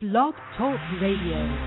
Blog Talk Radio.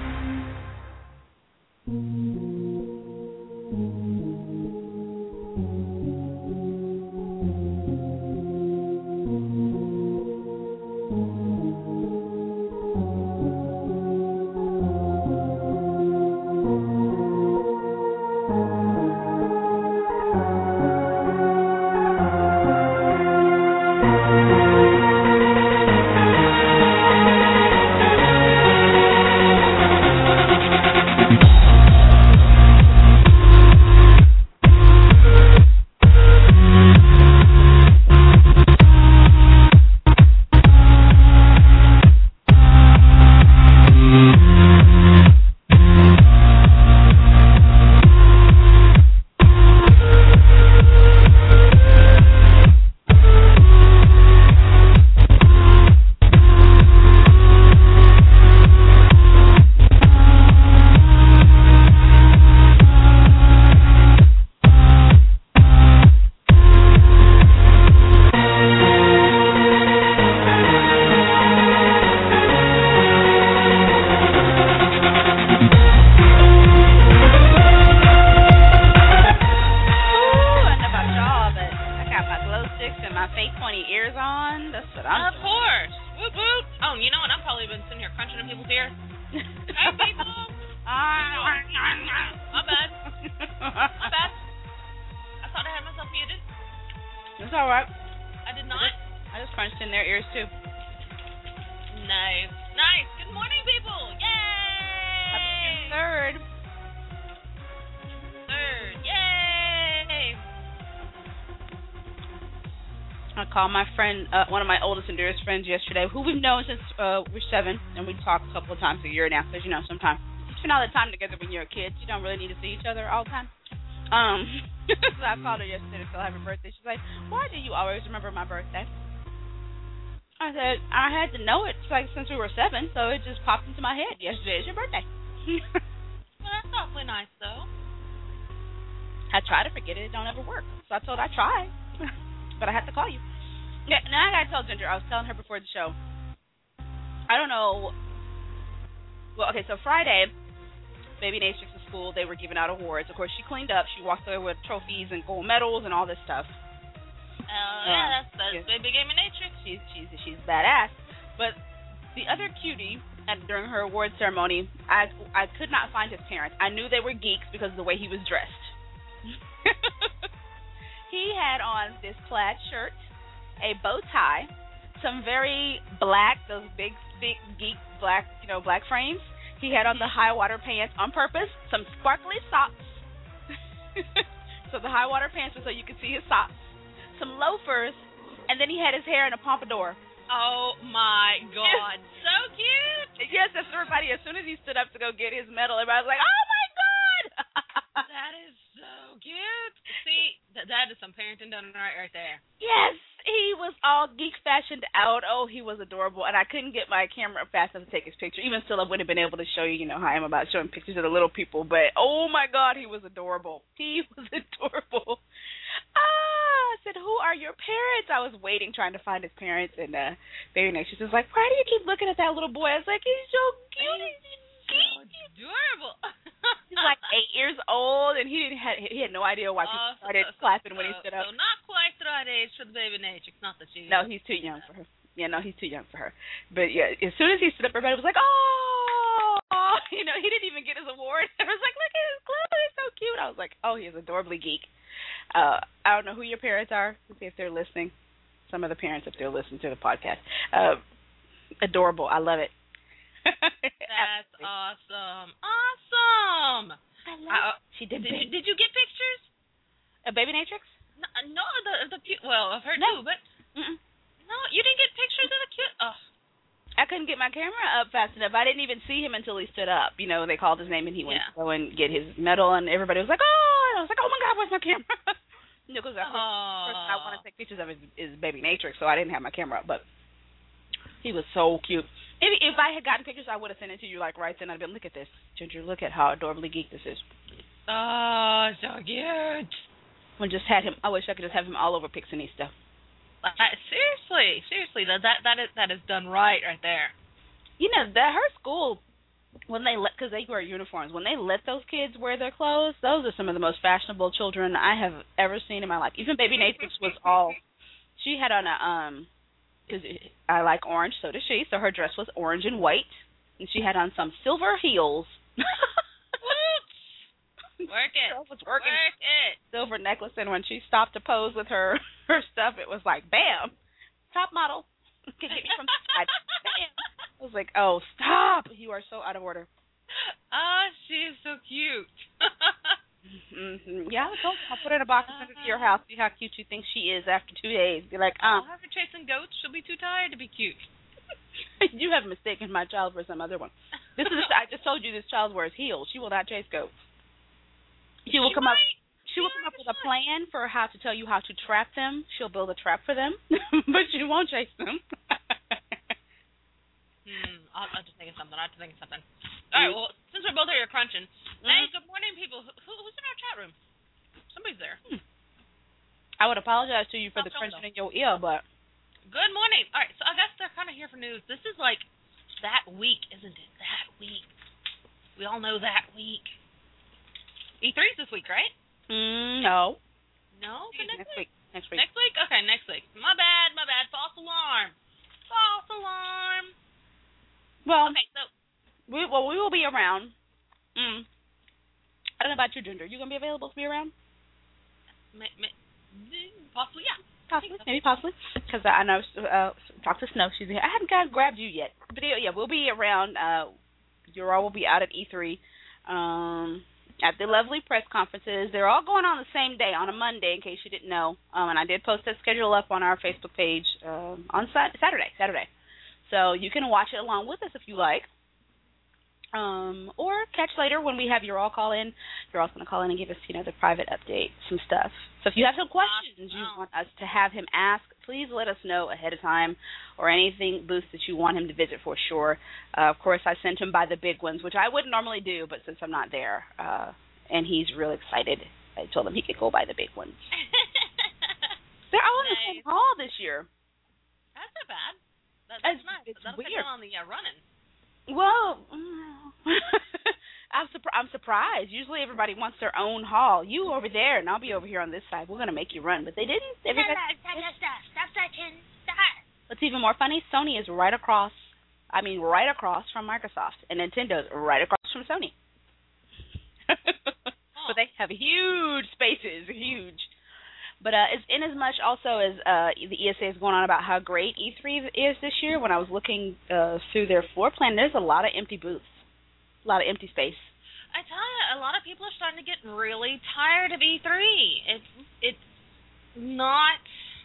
One of my oldest and dearest friends yesterday, who we've known since we're 7, and we talk a couple of times a year now, because, you know, sometimes you spend all the time together when you're a kid. You don't really need to see each other all the time. So I called her yesterday to tell her happy birthday. She's like, why do you always remember my birthday? I said, I had to know it since we were 7, so it just popped into my head. Yesterday is your birthday. Well, that's awfully nice, though. I try to forget it. It don't ever work. So I told her I tried, but I had to call you. Yeah, now I gotta tell Ginger, I was telling her before the show, I don't know, well, okay, so Friday, Baby Natrix's school, they were giving out awards. Of course, she cleaned up, she walked away with trophies and gold medals and all this stuff. Yeah, that's Baby Gaming Natrix. She's badass. But the other cutie, during her award ceremony, I could not find his parents. I knew they were geeks because of the way he was dressed. He had on this plaid shirt, a bow tie, some very black, those big, thick, geek black, black frames. He had on the high water pants on purpose, some sparkly socks. So the high water pants were so you could see his socks, some loafers, and then he had his hair in a pompadour. Oh my God, so cute! Yes, everybody, as soon as he stood up to go get his medal, everybody was like, oh my God! That is so cute. See, that is some parenting done right there. Yes, he was all geek fashioned out. Oh, he was adorable, and I couldn't get my camera fast enough to take his picture. Even still, I wouldn't have been able to show you, how I am about showing pictures of the little people. But oh my God, he was adorable. He was adorable. I said, who are your parents? I was waiting, trying to find his parents, and Baby Natrix was like, why do you keep looking at that little boy? I was like, he's so cute. So adorable. He's like 8 years old, and he had no idea why people started clapping when he stood up. So not quite the right age for the Baby Natrix, not that she. No, he's too young for her. Yeah, no, he's too young for her. But yeah, as soon as he stood up, everybody was like, oh, he didn't even get his award. I was like, look at his clothes, he's so cute. I was like, oh, he's adorably geek. I don't know who your parents are. Let's see if they're listening. Some of the parents, if they're listening to the podcast. Adorable. I love it. That's awesome. Awesome. I love it. Did you get pictures? A Baby Natrix? No, the well, of her too, but no, you didn't get pictures of the cute. Oh. I couldn't get my camera up fast enough. I didn't even see him until he stood up. They called his name and he went to go and get his medal, and everybody was like, oh, and I was like, oh my God, where's my camera? Because the first I want to take pictures of is Baby Natrix, so I didn't have my camera up, but he was so cute. If I had gotten pictures, I would have sent it to you right then. I'd been, look at this, Ginger. Look at how adorably geek this is. Oh, so cute. I wish I could just have him all over Pixinista. Seriously, that is done right there. You know, that her school, when they let, because they wear uniforms, when they let those kids wear their clothes, those are some of the most fashionable children I have ever seen in my life. Even Baby Natrix was all, she had on a, because I like orange, so does she, so her dress was orange and white, and she had on some silver heels. Work it. Was working. Work it. Silver necklace, and when she stopped to pose with her stuff, it was like, bam, top model. Can get me from the side. Bam. I was like, oh, stop. You are so out of order. She is so cute. Mm-hmm. Yeah, I'll put her in a box and send her to your house. See how cute you think she is after 2 days. Be like, I'll have her chasing goats. She'll be too tired to be cute. You have mistaken my child for some other one. I just told you this child wears heels. She will not chase goats. She will come up with a plan for how to tell you how to trap them. She'll build a trap for them, but she won't chase them. I'll have to think of something. All right, well, since we're both here crunching, hey, good morning, people. Who's in our chat room? Somebody's there. I would apologize to you for the crunching in your ear, but... Good morning. All right, so I guess they're kind of here for news. This is like that week, isn't it? That week. We all know that week. E3's this week, right? No. No? Next week. Next week? Okay, next week. My bad. False alarm. Well, okay, so... We will be around. I don't know about your gender. You going to be available to be around? Possibly, yeah. Possibly. Because I know, talk to Snow. She's here. I haven't grabbed you yet. But yeah, we'll be around. You all will be out at E3. At the lovely press conferences. They're all going on the same day, on a Monday, in case you didn't know. And I did post that schedule up on our Facebook page on Saturday. So you can watch it along with us if you like. Or catch later when we have your all call in. You're also going to call in and give us, the private update, some stuff. So if you have some questions you want us to have him ask, please let us know ahead of time, or anything booths that you want him to visit for sure. Of course, I sent him by the big ones, which I wouldn't normally do, but since I'm not there, and he's real excited, I told him he could go by the big ones. They're all in the same hall this year. That's not bad. That's nice. It's That'll weird. Get on the running. Well, I'm surprised. Usually everybody wants their own hall. You over there, and I'll be over here on this side. We're going to make you run. But they didn't. Stop touching. Stop. What's even more funny, Sony is right across from Microsoft. And Nintendo's right across from Sony. But they have huge spaces, huge. But in as much also as the ESA is going on about how great E3 is this year, when I was looking through their floor plan, there's a lot of empty booths, a lot of empty space. I tell you, a lot of people are starting to get really tired of E3. It's not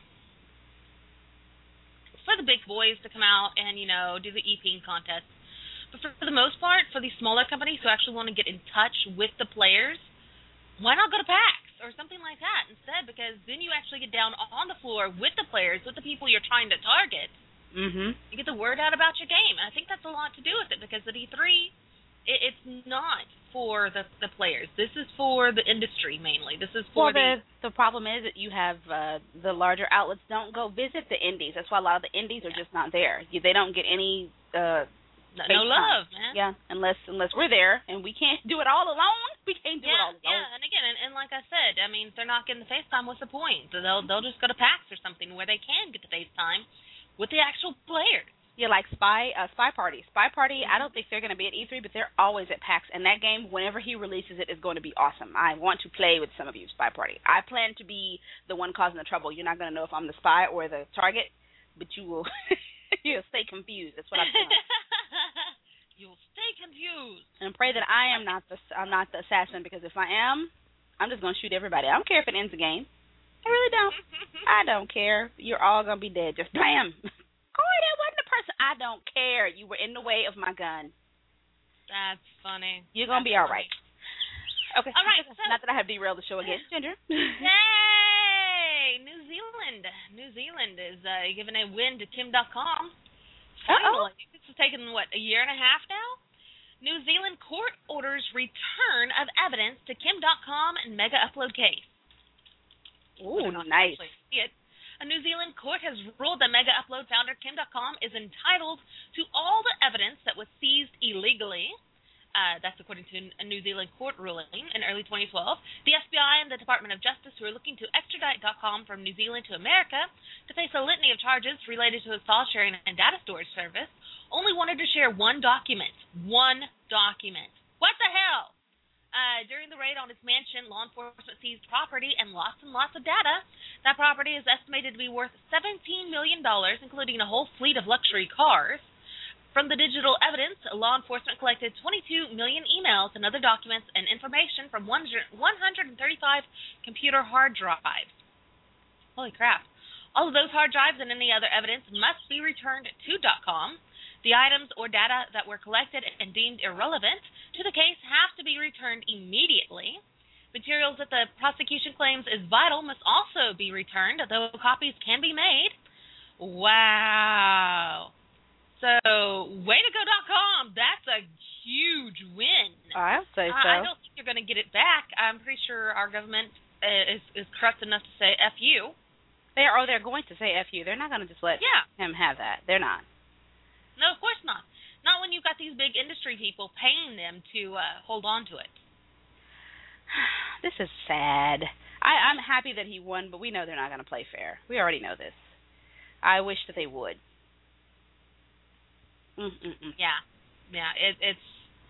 for the big boys to come out and, do the e-ping contest. But for the most part, for these smaller companies who actually want to get in touch with the players, why not go to PAX or something like that instead? Because then you actually get down on the floor with the players, with the people you're trying to target. Mm-hmm. You get the word out about your game. And I think that's a lot to do with it, because at E3, it's not for the players. This is for the industry mainly. This is for the problem is that you have the larger outlets don't go visit the indies. That's why a lot of the indies are just not there. They don't get any no love, man. Yeah, unless we're there, and we can't do it all alone. We can't do it all alone. Yeah, and again, and like I said, I mean, if they're not getting the FaceTime, what's the point? They'll just go to PAX or something where they can get the FaceTime with the actual players. Yeah, like Spy Party. Spy Party, I don't think they're going to be at E3, but they're always at PAX, and that game, whenever he releases it, is going to be awesome. I want to play with some of you, Spy Party. I plan to be the one causing the trouble. You're not going to know if I'm the spy or the target, but you will... You'll stay confused. That's what I'm saying. You'll stay confused. And pray that I'm not the assassin, because if I am, I'm just going to shoot everybody. I don't care if it ends the game. I really don't. I don't care. You're all going to be dead. Just blam. Corey, that wasn't the person. I don't care. You were in the way of my gun. That's funny. You're going to be all right. Okay. All right. Not that I have derailed the show again. Ginger. Yay! New Zealand is giving a win to Kim.com. Finally. This has taken, a year and a half now? New Zealand court orders return of evidence to Kim.com and Mega Upload case. Ooh, nice. See it. A New Zealand court has ruled that Mega Upload founder Kim.com is entitled to all the evidence that was seized illegally. That's according to a New Zealand court ruling in early 2012. The FBI and the Department of Justice, who are looking to extradite .com from New Zealand to America to face a litany of charges related to its file sharing and data storage service, only wanted to share one document. One document. What the hell? During the raid on its mansion, law enforcement seized property and lots of data. That property is estimated to be worth $17 million, including a whole fleet of luxury cars. From the digital evidence, law enforcement collected 22 million emails and other documents and information from 135 computer hard drives. Holy crap. All of those hard drives and any other evidence must be returned to .com. The items or data that were collected and deemed irrelevant to the case have to be returned immediately. Materials that the prosecution claims is vital must also be returned, though copies can be made. Wow. So, way to go, .com. That's a huge win. I'll say so. I don't think you're going to get it back. I'm pretty sure our government is corrupt enough to say F you. They're going to say F you. They're not going to just let him have that. They're not. No, of course not. Not when you've got these big industry people paying them to hold on to it. This is sad. I'm happy that he won, but we know they're not going to play fair. We already know this. I wish that they would. Yeah. It's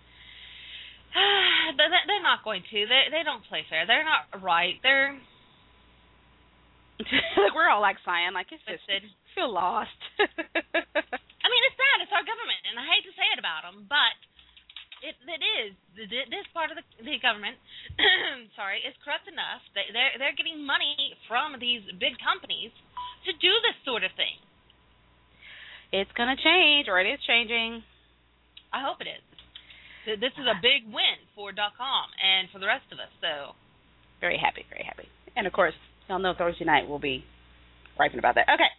they're not going to. They don't play fair. They're not right. They're we're all like sighing, like it's just feel lost. I mean, it's sad. It's our government, and I hate to say it about them, but it is. This part of the government, sorry, is corrupt enough. They're getting money from these big companies to do this sort of thing. It's going to change, or it is changing. I hope it is. This is a big win for .com and for the rest of us. So, very happy, very happy. And of course, y'all know Thursday night we'll be griping about that. Okay.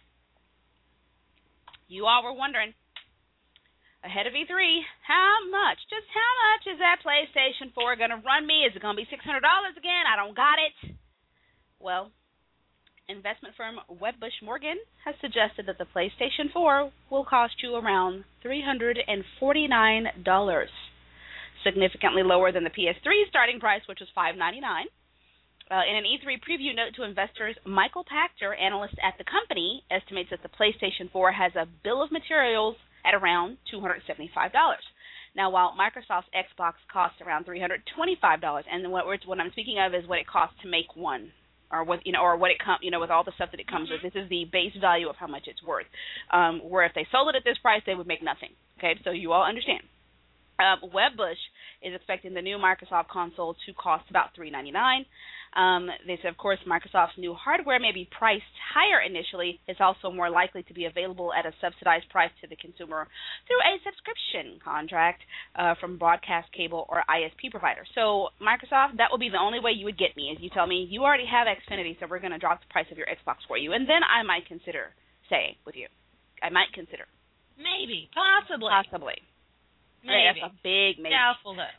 You all were wondering, ahead of E3, how much is that PlayStation 4 going to run me? Is it going to be $600 again? I don't got it. Well, investment firm Wedbush Morgan has suggested that the PlayStation 4 will cost you around $349, significantly lower than the PS3 starting price, which was $599. In an E3 preview note to investors, Michael Pachter, analyst at the company, estimates that the PlayStation 4 has a bill of materials at around $275. Now, while Microsoft's Xbox costs around $325, and what I'm speaking of is what it costs to make one, or what it comes, with all the stuff that it comes with. This is the base value of how much it's worth. Where if they sold it at this price, they would make nothing. Okay, so you all understand. Wedbush is expecting the new Microsoft console to cost about $399. They said, of course, Microsoft's new hardware may be priced higher initially. It's also more likely to be available at a subsidized price to the consumer through a subscription contract from broadcast cable or ISP provider. So, Microsoft, that will be the only way you would get me, is you tell me, you already have Xfinity, so we're going to drop the price of your Xbox for you. And then I might consider staying with you. I might consider. Maybe. Possibly. Maybe. That's a big maybe. Doubtful, though.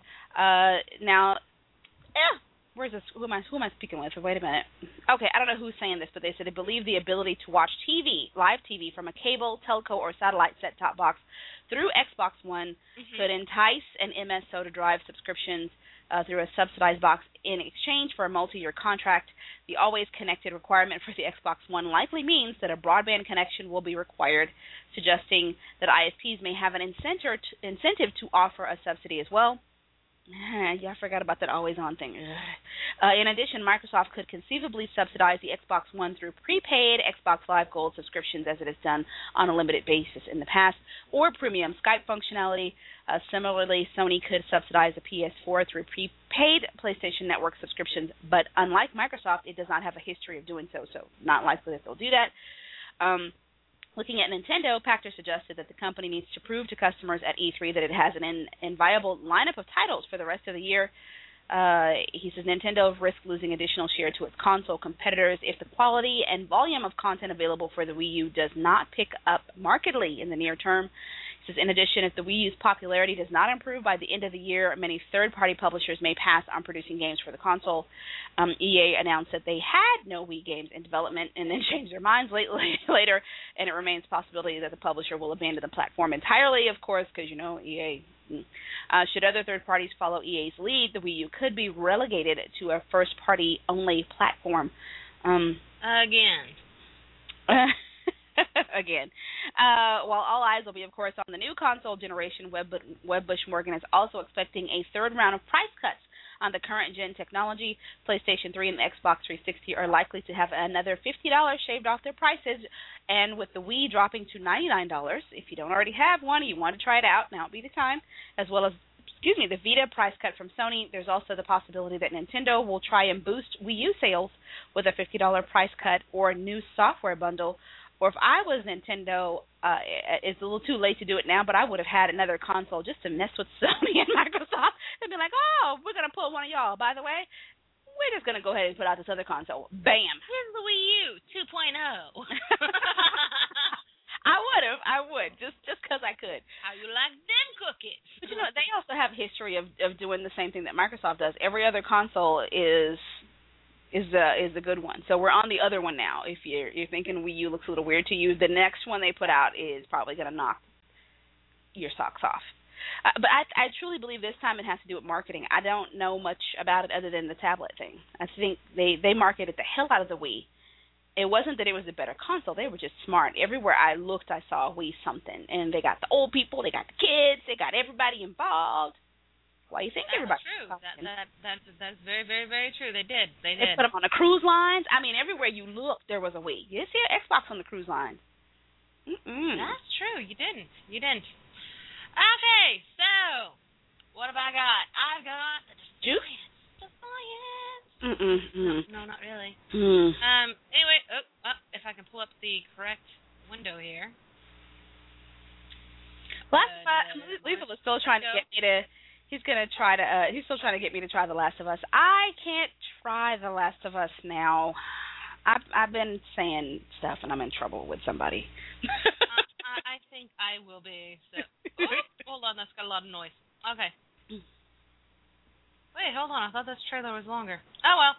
Now, where's this? Who am I speaking with? Wait a minute. Okay, I don't know who's saying this, but they said they believe the ability to watch live TV from a cable, telco, or satellite set-top box through Xbox One could entice an MSO to drive subscriptions through a subsidized box in exchange for a multi-year contract. The always-connected requirement for the Xbox One likely means that a broadband connection will be required, suggesting that ISPs may have an incentive to offer a subsidy as well. Yeah, I forgot about that always-on thing. In addition, Microsoft could conceivably subsidize the Xbox One through prepaid Xbox Live Gold subscriptions, as it has done on a limited basis in the past, or premium Skype functionality. Similarly, Sony could subsidize the PS4 through prepaid PlayStation Network subscriptions, but unlike Microsoft, it does not have a history of doing so, so not likely that they'll do that. Looking at Nintendo, Pachter suggested that the company needs to prove to customers at E3 that it has an inviolable lineup of titles for the rest of the year. He says Nintendo risks losing additional share to its console competitors if the quality and volume of content available for the Wii U does not pick up markedly in the near term. It says, in addition, if the Wii U's popularity does not improve by the end of the year, many third-party publishers may pass on producing games for the console. EA announced that they had no Wii games in development and then changed their minds later, and it remains a possibility that the publisher will abandon the platform entirely, of course, because, EA. Should other third parties follow EA's lead, the Wii U could be relegated to a first-party only platform. Again. Again. While all eyes will be, of course, on the new console generation, Wedbush Morgan is also expecting a third round of price cuts on the current-gen technology. PlayStation 3 and the Xbox 360 are likely to have another $50 shaved off their prices, and with the Wii dropping to $99, if you don't already have one or you want to try it out, now would be the time, as well as the Vita price cut from Sony. There's also the possibility that Nintendo will try and boost Wii U sales with a $50 price cut or a new software bundle. Or if I was Nintendo, it's a little too late to do it now, but I would have had another console just to mess with Sony and Microsoft and be like, oh, we're going to pull one of y'all. By the way, we're just going to go ahead and put out this other console. Bam. Here's the Wii U 2.0. I would, just because I could. How you like them cookies? But they also have a history of doing the same thing that Microsoft does. Every other console is a good one. So we're on the other one now. If you're thinking Wii U looks a little weird to you, the next one they put out is probably going to knock your socks off. But I truly believe this time it has to do with marketing. I don't know much about it other than the tablet thing. I think they marketed the hell out of the Wii. It wasn't that it was a better console. They were just smart. Everywhere I looked, I saw Wii something. And they got the old people, they got the kids, they got everybody involved. Why do you think everybody? That's true. That's very, very, very true. They did. They put them on the cruise lines. I mean, everywhere you looked, there was a Wii. You see an Xbox on the cruise line. That's true. You didn't. Okay, so what have I got? I've got the Defiance. No, not really. Anyway, if I can pull up the correct window here. Lethal is still trying to get me to. He's still trying to get me to try The Last of Us. I can't try The Last of Us now. I've been saying stuff and I'm in trouble with somebody. I think I will be. So. Hold on, that's got a lot of noise. Okay. Wait, hold on. I thought this trailer was longer. Oh, well.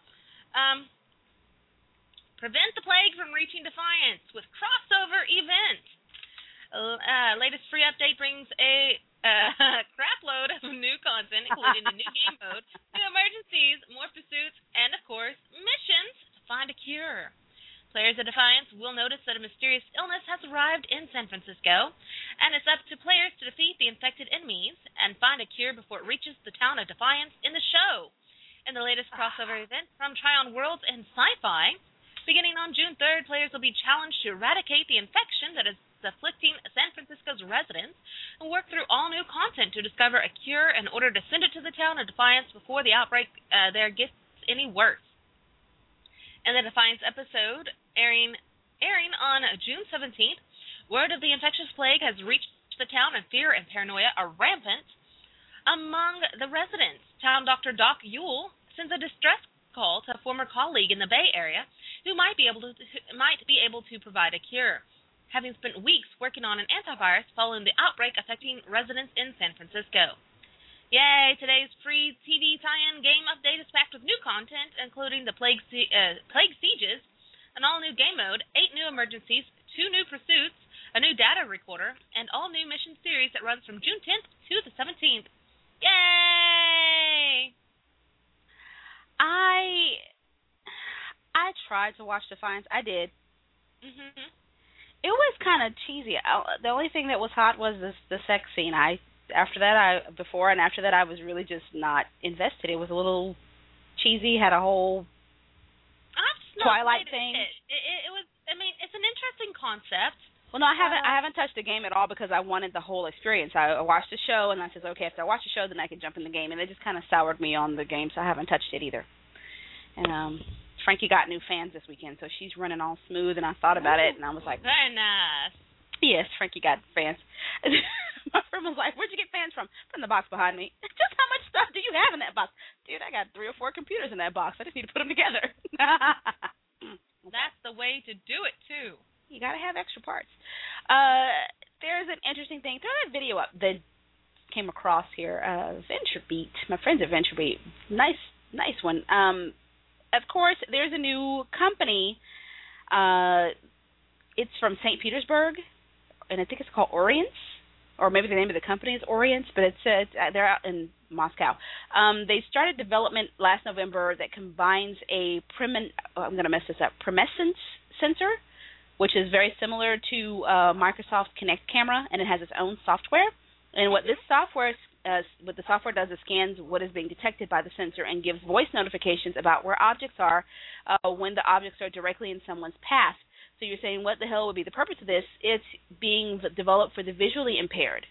Prevent the plague from reaching Defiance with crossover event. Latest free update brings a crap load of new content, including a new game mode, new emergencies, more pursuits, and, of course, missions to find a cure. Players of Defiance will notice that a mysterious illness has arrived in San Francisco, and it's up to players to defeat the infected enemies and find a cure before it reaches the town of Defiance in the show. In the latest crossover event from Tryon Worlds and Sci-Fi, beginning on June 3rd, players will be challenged to eradicate the infection that is afflicting San Francisco's residents and work through all new content to discover a cure in order to send it to the town of Defiance before the outbreak there gets any worse. In the Defiance episode airing on June 17th, word of the infectious plague has reached the town and fear and paranoia are rampant among the residents. Town Dr. Doc Yule sends a distress call to a former colleague in the Bay Area who might be able to provide a cure, having spent weeks working on an antivirus following the outbreak affecting residents in San Francisco. Yay! Today's free TV tie-in game update is packed with new content, including the Plague Sieges, an all-new game mode, 8 new emergencies, 2 new pursuits, a new data recorder, and all-new mission series that runs from June 10th to the 17th. Yay! I tried to watch Defiance. I did. Mm-hmm. It was kind of cheesy. The only thing that was hot was the sex scene. After that, I was really just not invested. It was a little cheesy. Had a whole Twilight thing. It was. I mean, it's an interesting concept. Well, no, I haven't touched the game at all because I wanted the whole experience. I watched the show and I said, okay, after I watch the show, then I can jump in the game. And they just kind of soured me on the game, so I haven't touched it either. And Frankie got new fans this weekend, so she's running all smooth. And I thought about it, and I was like, very nice. Yes, Frankie got fans. My friend was like, where'd you get fans from? From the box behind me. Just how much stuff do you have in that box? Dude, I got 3 or 4 computers in that box. I just need to put them together. That's the way to do it, too. You got to have extra parts. there's an interesting thing. Throw that video up that came across here. VentureBeat. My friends at VentureBeat. Nice one. Of course, there's a new company. It's from St. Petersburg, and I think it's called Orience, or maybe the name of the company is Orience, but they're out in Moscow. They started development last November that combines a I'm going to mess this up, Premescence sensor, which is very similar to Microsoft Kinect camera, and it has its own software. And what the software does is scans what is being detected by the sensor and gives voice notifications about where objects are when the objects are directly in someone's path. So you're saying, what the hell would be the purpose of this? It's being developed for the visually impaired.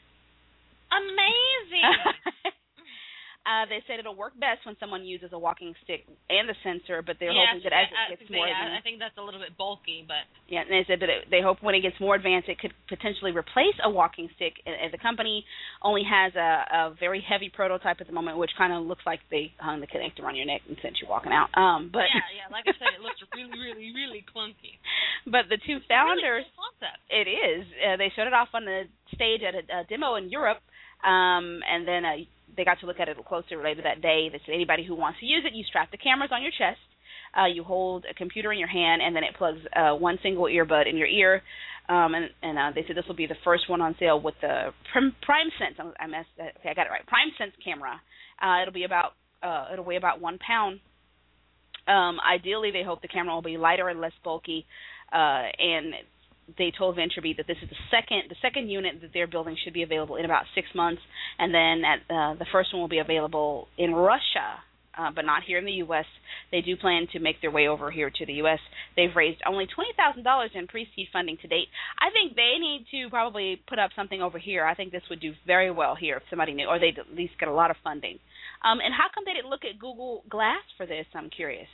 Amazing. They said it'll work best when someone uses a walking stick and the sensor, but they're hoping that as it gets more advanced. I think that's a little bit bulky, but... Yeah, and they said that they hope when it gets more advanced, it could potentially replace a walking stick. And the company only has a very heavy prototype at the moment, which kind of looks like they hung the connector on your neck and sent you walking out. But yeah, like I said, it looks really, really, really clunky. But the two founders... Really cool concept. It is. They showed it off on the stage at a demo in Europe, and then... they got to look at it closer later that day. They said anybody who wants to use it, you strap the cameras on your chest, you hold a computer in your hand, and then it plugs one single earbud in your ear. And they said this will be the first one on sale with the PrimeSense. I got it right. PrimeSense camera. It'll weigh about 1 pound. Ideally, they hope the camera will be lighter and less bulky, and they told VentureBeat that this is the second unit that they're building should be available in about 6 months, and then the first one will be available in Russia, but not here in the U.S. They do plan to make their way over here to the U.S. They've raised only $20,000 in pre-seed funding to date. I think they need to probably put up something over here. I think this would do very well here if somebody knew, or they'd at least get a lot of funding. And how come they didn't look at Google Glass for this? I'm curious.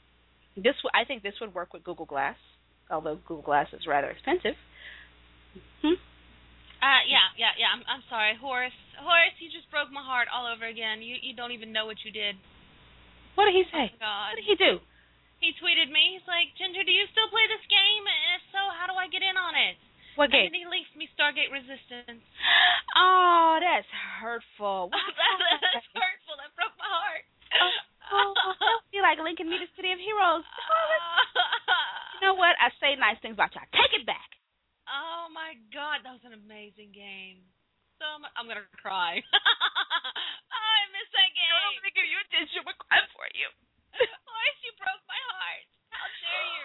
I think this would work with Google Glass, although Google Glass is rather expensive. Yeah. I'm sorry, Horace. Horace, you just broke my heart all over again. You don't even know what you did. What did he say? Oh, God. What did he do? He tweeted me. He's like, Ginger, do you still play this game? And if so, how do I get in on it? What game? And then he linked me Stargate Resistance. Oh, that's hurtful. That's hurtful. That broke my heart. I feel like linking me to City of Heroes. You know what? I say nice things about y'all. Take it back. Oh, my God. That was an amazing game. I'm going to cry. I miss that game. I'm going to give you a tissue. We're crying for you. Horace, you broke my heart. How dare you?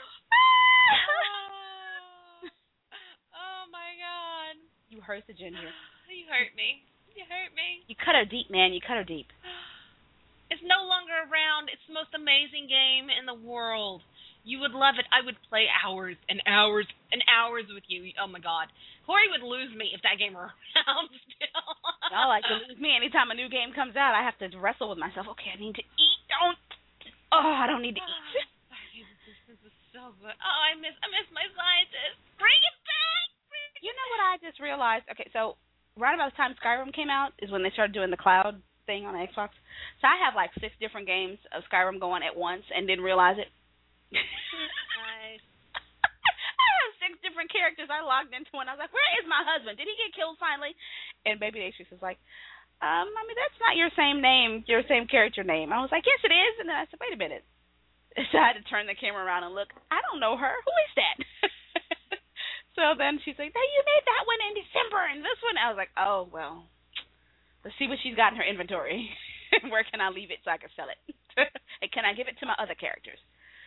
Oh, my God. You hurt the Ginger. You hurt me. You hurt me. You cut her deep, man. You cut her deep. It's no longer around. It's the most amazing game in the world. You would love it. I would play hours and hours and hours with you. Oh, my God. Corey would lose me if that game were around still. Y'all like to lose me. Anytime a new game comes out, I have to wrestle with myself. Okay, I need to eat. I don't need to eat. This is so good. Oh, I miss my scientist. Bring it back. You know what I just realized? Okay, so right about the time Skyrim came out is when they started doing the cloud thing on Xbox. So I have like 6 different games of Skyrim going at once and didn't realize it. Nice. I have 6 different characters I logged into, and I was like, where is my husband? Did he get killed finally? And Baby Natrix was like, that's not your same name, your same character name. I was like, yes, it is. And then I said, wait a minute. So I had to turn the camera around and look. I don't know her. Who is that? So then she's like, you made that one in December, and this one. I was like, oh, well, let's see what she's got in her inventory. Where can I leave it so I can sell it? And can I give it to my other characters?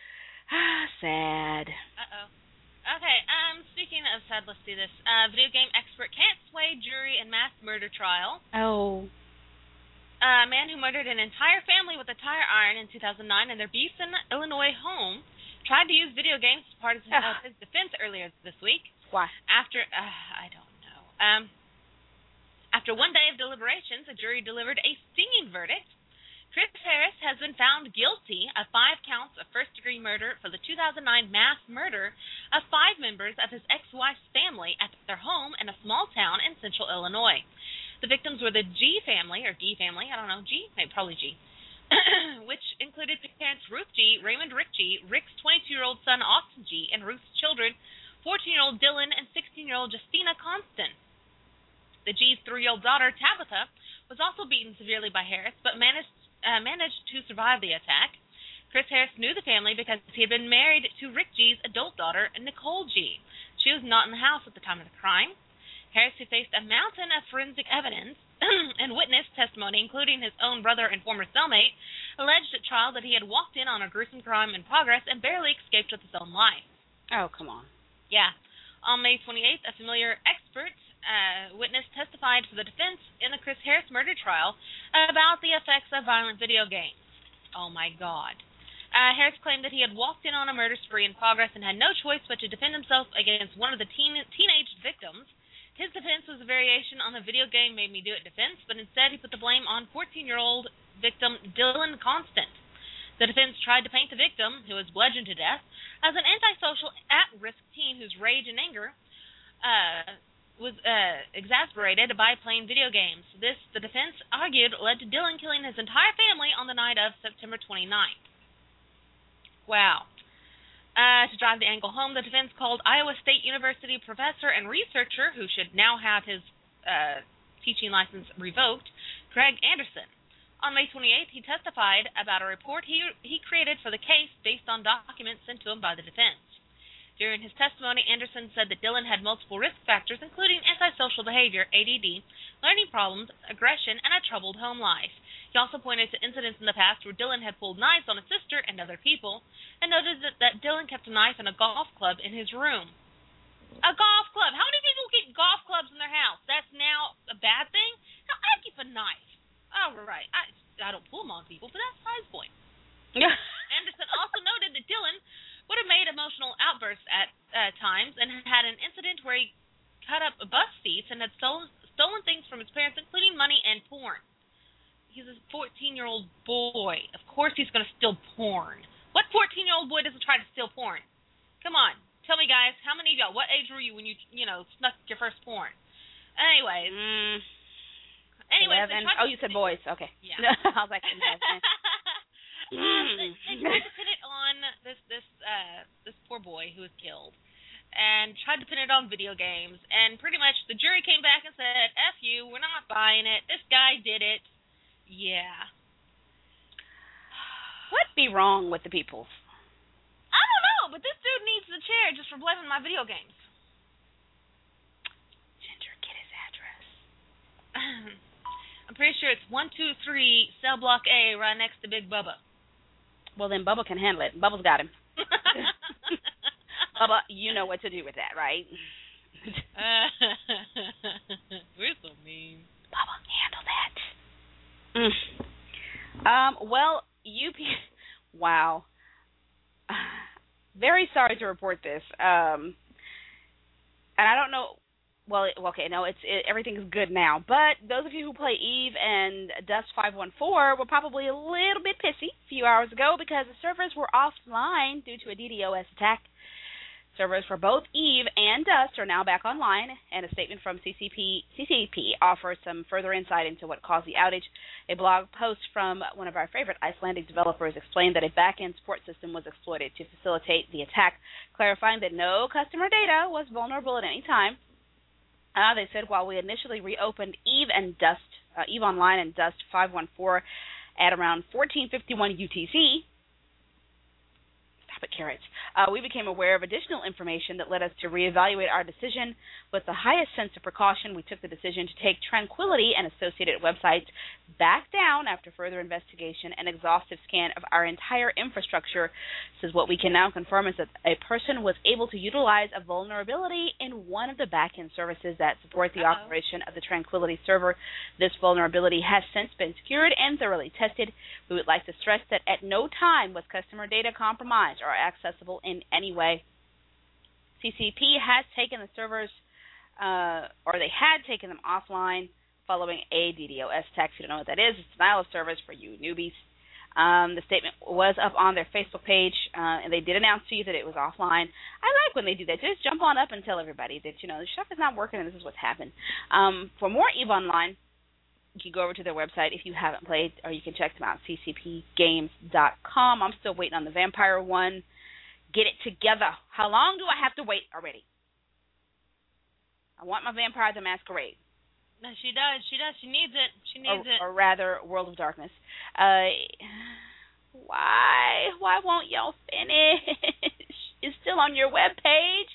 Sad. Uh-oh. Okay, speaking of sad, let's do this. Video game expert can't sway jury in mass murder trial. Oh. A man who murdered an entire family with a tire iron in 2009 in their Beeson, Illinois home tried to use video games as part of his defense earlier this week. Why? I don't know. After 1 day of deliberations, a jury delivered a stinging verdict. Chris Harris has been found guilty of 5 counts of first-degree murder for the 2009 mass murder of 5 members of his ex-wife's family at their home in a small town in central Illinois. The victims were the G family, I don't know, G? Maybe, probably G, which included parents Ruth G., Raymond Rick G., Rick's 22-year-old son Austin G., and Ruth's children, 14-year-old Dylan and 16-year-old Justina Constant. The G's 3-year-old daughter, Tabitha, was also beaten severely by Harris, but managed to survive the attack. Chris Harris knew the family because he had been married to Rick G's adult daughter, Nicole G. She was not in the house at the time of the crime. Harris, who faced a mountain of forensic evidence and witness testimony, including his own brother and former cellmate, alleged at trial that he had walked in on a gruesome crime in progress and barely escaped with his own life. Oh, come on. Yeah. On May 28th, a familiar expert witness testified for the defense in the Chris Harris murder trial about the effects of violent video games. Oh, my God. Harris claimed that he had walked in on a murder spree in progress and had no choice but to defend himself against one of the teenage victims. His defense was a variation on the video game made me do it defense, but instead he put the blame on 14-year-old victim Dylan Constant. The defense tried to paint the victim, who was bludgeoned to death, as an antisocial, at-risk teen whose rage and anger was exasperated by playing video games. This, the defense argued, led to Dylan killing his entire family on the night of September 29th. Wow. To drive the angle home, the defense called Iowa State University professor and researcher, who should now have his teaching license revoked, Greg Anderson. On May 28th, he testified about a report he created for the case based on documents sent to him by the defense. During his testimony, Anderson said that Dylan had multiple risk factors, including antisocial behavior, ADD, learning problems, aggression, and a troubled home life. He also pointed to incidents in the past where Dylan had pulled knives on his sister and other people, and noted that Dylan kept a knife and a golf club in his room. A golf club! How many people keep golf clubs in their house? That's now a bad thing? Now, I keep a knife. All right. I don't pull them on people, but that's size point. Anderson also noted that Dylan would have made emotional outbursts at times and had an incident where he cut up bus seats and had stolen things from his parents, including money and porn. He's a 14-year-old boy. Of course he's going to steal porn. What 14-year-old boy doesn't try to steal porn? Come on. Tell me, guys, how many of y'all, what age were you when you snuck your first porn? Anyways. You said boys. Okay. Yeah. I was like, they tried to pin it on this poor boy who was killed, and tried to pin it on video games, and pretty much the jury came back and said, F you, we're not buying it, this guy did it. Yeah. What'd be wrong with the people? I don't know, but this dude needs the chair just for blaming my video games. Ginger, get his address. I'm pretty sure it's 123 Cell Block A right next to Big Bubba. Well, then Bubba can handle it. Bubba's got him. Bubba, you know what to do with that, right? We're so mean. Bubba, handle that. Well, wow. Very sorry to report this. And I don't know. Well, okay, no, everything's good now. But those of you who play EVE and Dust 514 were probably a little bit pissy a few hours ago because the servers were offline due to a DDoS attack. Servers for both EVE and Dust are now back online, and a statement from CCP offers some further insight into what caused the outage. A blog post from one of our favorite Icelandic developers explained that a back-end support system was exploited to facilitate the attack, clarifying that no customer data was vulnerable at any time. They said while we initially reopened EVE and Dust, EVE Online and Dust 514 at around 14:51 UTC, stop it, carrots, we became aware of additional information that led us to reevaluate our decision. With the highest sense of precaution, we took the decision to take Tranquility and associated websites back down after further investigation and exhaustive scan of our entire infrastructure. Says what we can now confirm is that a person was able to utilize a vulnerability in one of the back-end services that support the operation of the Tranquility server. This vulnerability has since been secured and thoroughly tested. We would like to stress that at no time was customer data compromised or accessible in any way. CCP has taken the servers, or they had taken them offline following a DDoS attack. If you don't know what that is, it's denial of service for you newbies. The statement was up on their Facebook page, and they did announce to you that it was offline. I like when they do that. Just jump on up and tell everybody that, the stuff is not working and this is what's happened. For more EVE Online, you can go over to their website if you haven't played, or you can check them out, ccpgames.com. I'm still waiting on the vampire one. Get it together. How long do I have to wait already? I want my Vampire the Masquerade. No, she does. She does. She needs it. She needs it. Or rather, World of Darkness. Why won't y'all finish? It's still on your webpage.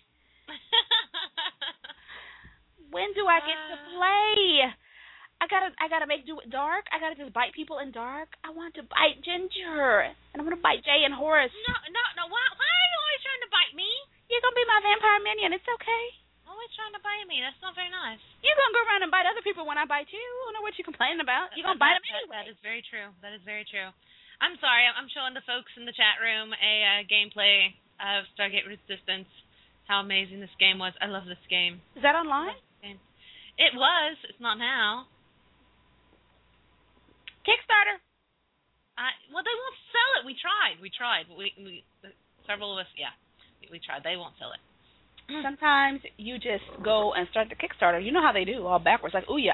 When do I get to play? I gotta make do with dark. I gotta just bite people in dark. I want to bite Ginger, and I'm gonna bite Jay and Horace. No. Why are you always trying to bite me? You're gonna be my vampire minion. It's okay. Always trying to bite me. That's not very nice. You're gonna go around and bite other people when I bite you. I don't know what you're complaining about. You're gonna bite them anyway. That is very true. That is very true. I'm sorry. I'm showing the folks in the chat room a gameplay of Stargate Resistance. How amazing this game was. I love this game. Is that online? It was. It's not now. Kickstarter. Well, they won't sell it. We tried. We several of us. Yeah, we tried. They won't sell it. Sometimes you just go and start the Kickstarter. You know how they do, all backwards. Like, oops.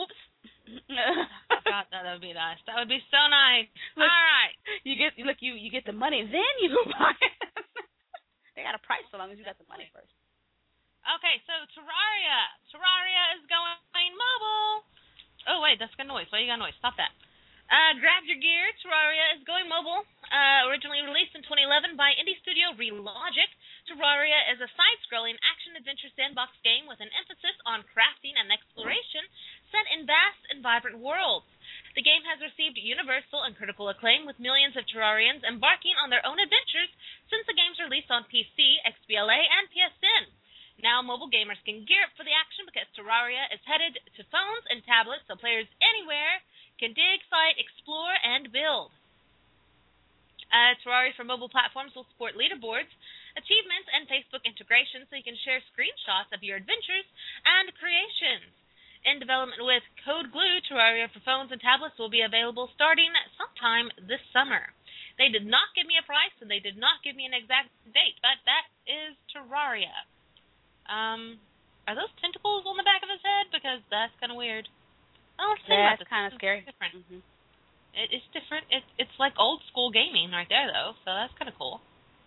God, that would be nice. That would be so nice. Look, all right. You get the money, then you go buy it. They got a price so long as you got the money first. Okay, so Terraria is going mobile. Oh wait, that's got noise. Why you got noise? Stop that. Grab your gear. Terraria is going mobile. Originally released in 2011 by indie studio Relogic, Terraria is a side-scrolling action-adventure sandbox game with an emphasis on crafting and exploration set in vast and vibrant worlds. The game has received universal and critical acclaim, with millions of Terrarians embarking on their own adventures since the game's release on PC, XBLA, and PSN. Now mobile gamers can gear up for the action because Terraria is headed to phones and tablets so players anywhere can dig, fight, explore, and build. Terraria for mobile platforms will support leaderboards, achievements, and Facebook integration so you can share screenshots of your adventures and creations. In development with Code Glue, Terraria for phones and tablets will be available starting sometime this summer. They did not give me a price, and they did not give me an exact date, but that is Terraria. Are those tentacles on the back of his head? Because that's kind of weird. Oh, that's kind of scary. It's different. Mm-hmm. It's different. It's like old school gaming right there, though. So that's kind of cool.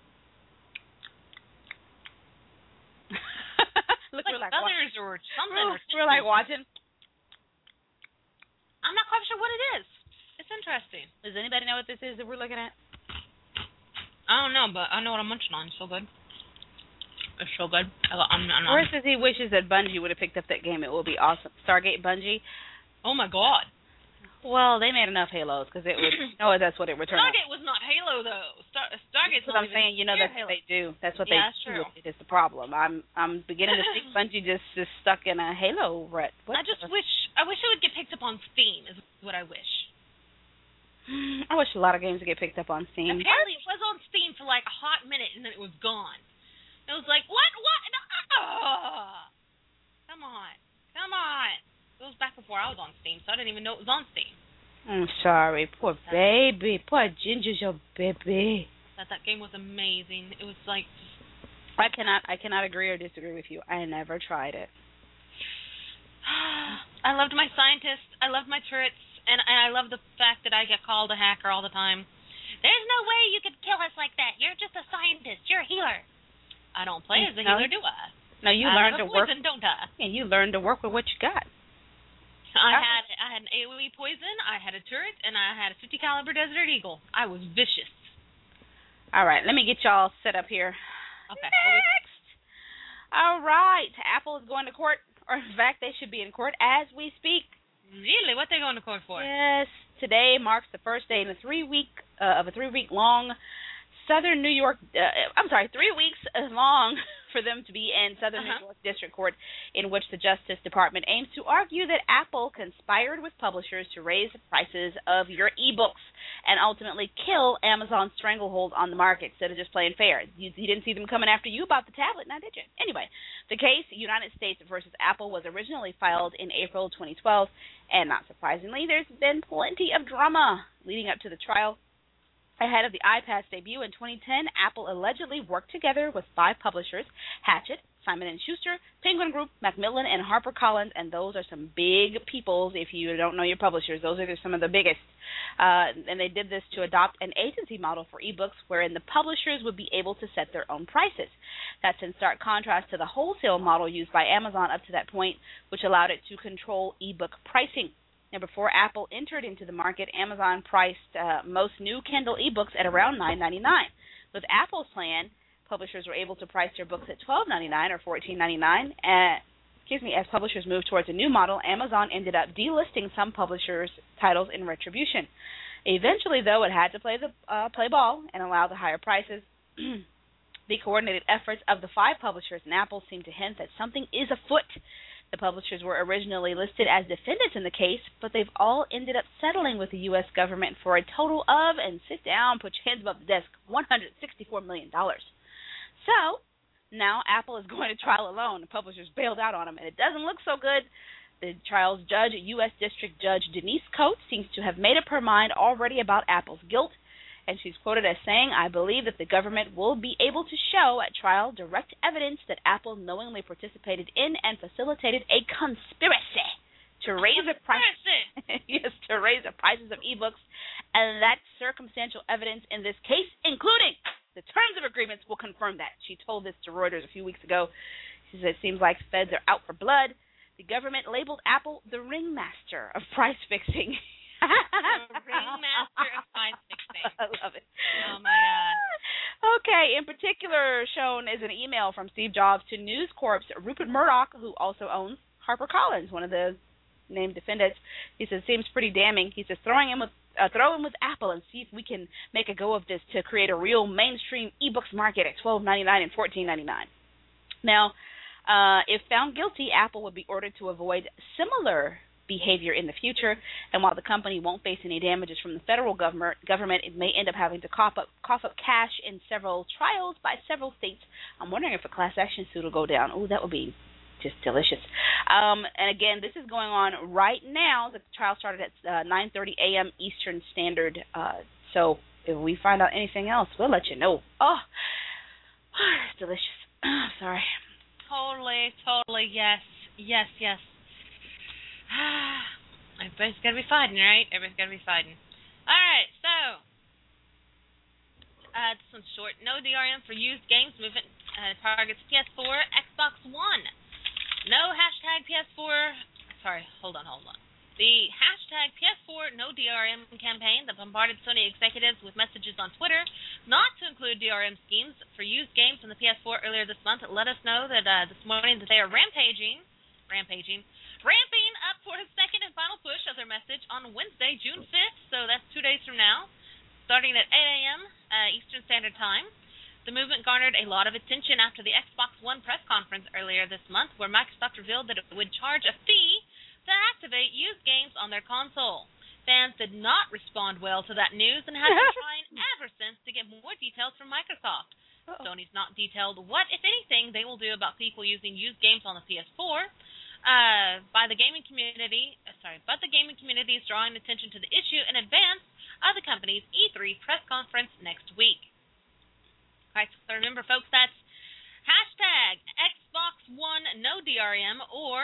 Look, like feathers or something. We're like watching. I'm not quite sure what it is. It's interesting. Does anybody know what this is that we're looking at? I don't know, but I know what I'm munching on. It's so good. It's so good. I'm Horace says he wishes that Bungie would have picked up that game. It will be awesome. Stargate Bungie. Oh my God. Well, they made enough Halos because it would. No, that's what it would turn out. Stargate was not Halo though. Stargate's what I'm saying. You know that's Halo. what they do. That's what they do. True. It is the problem. I'm beginning to think Bungie just is stuck in a Halo rut. I wish it would get picked up on Steam. Is what I wish. I wish a lot of games would get picked up on Steam. Apparently, it was on Steam for like a hot minute and then it was gone. It was like, what? No. Come on. It was back before I was on Steam, so I didn't even know it was on Steam. I'm sorry. Poor baby. Poor Ginger's your baby. That game was amazing. It was like... I cannot agree or disagree with you. I never tried it. I loved my scientists. I loved my turrets. And I love the fact that I get called a hacker all the time. There's no way you could kill us like that. You're just a scientist. You're a healer. I don't play as a healer, do I? No, you learn to work. Poison, don't I? Yeah, you learn to work with what you got. I had an AoE poison, I had a turret, and I had a 50 caliber Desert Eagle. I was vicious. All right, let me get y'all set up here. Okay. Next. All right, Apple is going to court, or in fact, they should be in court as we speak. Really? What they going to court for? Yes, today marks the first day in a 3-week long Southern New York. 3 weeks long for them to be in Southern New York District Court, in which the Justice Department aims to argue that Apple conspired with publishers to raise the prices of your ebooks and ultimately kill Amazon's stranglehold on the market instead of just playing fair. You didn't see them coming after you about the tablet, now did you? Anyway, the case, United States versus Apple, was originally filed in April 2012, and not surprisingly, there's been plenty of drama leading up to the trial. Ahead of the iPad's debut in 2010, Apple allegedly worked together with 5 publishers, Hachette, Simon & Schuster, Penguin Group, Macmillan, and HarperCollins, and those are some big peoples. If you don't know your publishers, those are some of the biggest. And they did this to adopt an agency model for ebooks wherein the publishers would be able to set their own prices. That's in stark contrast to the wholesale model used by Amazon up to that point, which allowed it to control ebook pricing. Now, before Apple entered into the market, Amazon priced most new Kindle ebooks at around $9.99. With Apple's plan, publishers were able to price their books at $12.99 or $14.99. As publishers moved towards a new model, Amazon ended up delisting some publishers' titles in retribution. Eventually, though, it had to play ball and allow the higher prices. The coordinated efforts of the 5 publishers and Apple seem to hint that something is afoot. The publishers were originally listed as defendants in the case, but they've all ended up settling with the U.S. government for a total of, and sit down, put your hands above the desk, $164 million. So, now Apple is going to trial alone. The publishers bailed out on them, and it doesn't look so good. The trial's judge, U.S. District Judge Denise Coates, seems to have made up her mind already about Apple's guilt, and she's quoted as saying, "I believe that the government will be able to show at trial direct evidence that Apple knowingly participated in and facilitated a conspiracy to raise the prices of ebooks, and that circumstantial evidence in this case, including the terms of agreements, will confirm that." She told this to Reuters a few weeks ago. She said it seems like feds are out for blood. The government labeled Apple the ringmaster of price fixing. The ringmaster of price fixing. I love it. Oh, my God. Okay, in particular shown is an email from Steve Jobs to News Corp's Rupert Murdoch, who also owns HarperCollins, one of the named defendants. He says, seems pretty damning. He says, throw in with Apple and see if we can make a go of this to create a real mainstream ebooks market at $12.99 and $14.99. Now, if found guilty, Apple would be ordered to avoid similar behavior in the future, and while the company won't face any damages from the federal government, it may end up having to cough up cash in several trials by several states. I'm wondering if a class action suit will go down. Oh, that would be just delicious. And again, this is going on right now. The trial started at 9:30 a.m. Eastern Standard. So if we find out anything else, we'll let you know. Oh, it's delicious. Sorry. Totally, yes. Everybody's got to be fighting, right? Everybody's got to be fighting. All right, so this one's short. No DRM for used games movement targets PS4, Xbox One. No hashtag PS4. Sorry, hold on. The hashtag PS4 No DRM campaign that bombarded Sony executives with messages on Twitter not to include DRM schemes for used games on the PS4 earlier this month let us know that this morning that they are ramping up for a second and final push of their message on Wednesday, June 5th, so that's 2 days from now, starting at 8 a.m. Eastern Standard Time. The movement garnered a lot of attention after the Xbox One press conference earlier this month, where Microsoft revealed that it would charge a fee to activate used games on their console. Fans did not respond well to that news and have been trying ever since to get more details from Microsoft. Sony's not detailed what, if anything, they will do about people using used games on the PS4. But the gaming community is drawing attention to the issue in advance of the company's E3 press conference next week. All right, so remember, folks, that's hashtag Xbox One No DRM or